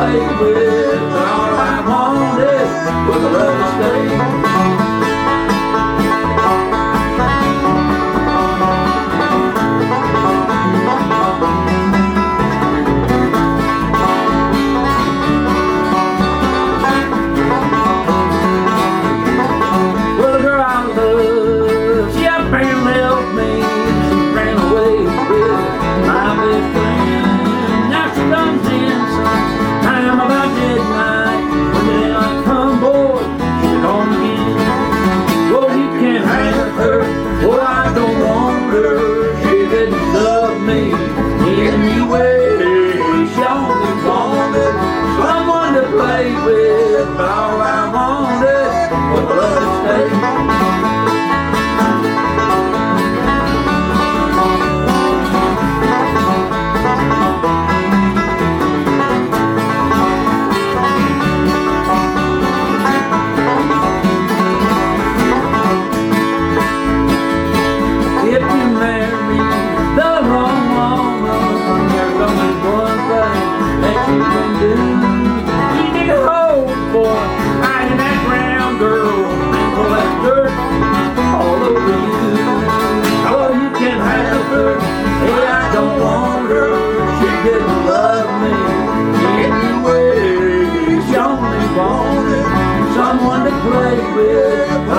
play with, but all I wanted was a love to stay. But all I wanted was a love to stay. If you marry the wrong woman, there's only one thing that you can do. Hiding that ground, girl, and pull that dirt all over you. Oh, you can have her, hey, I don't want her. She didn't love me anyway. She only wanted someone to play with.